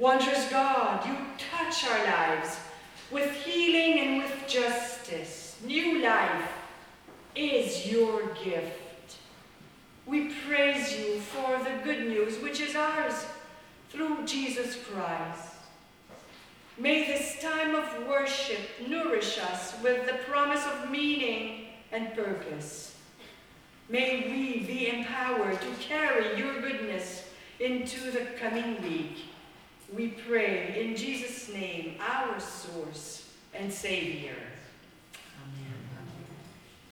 Wondrous God, you touch our lives with healing and with justice. New life is your gift. We praise you for the good news which is ours through Jesus Christ. May this time of worship nourish us with the promise of meaning and purpose. May we be empowered to carry your goodness into the coming week. We pray in Jesus' name, our source and Savior.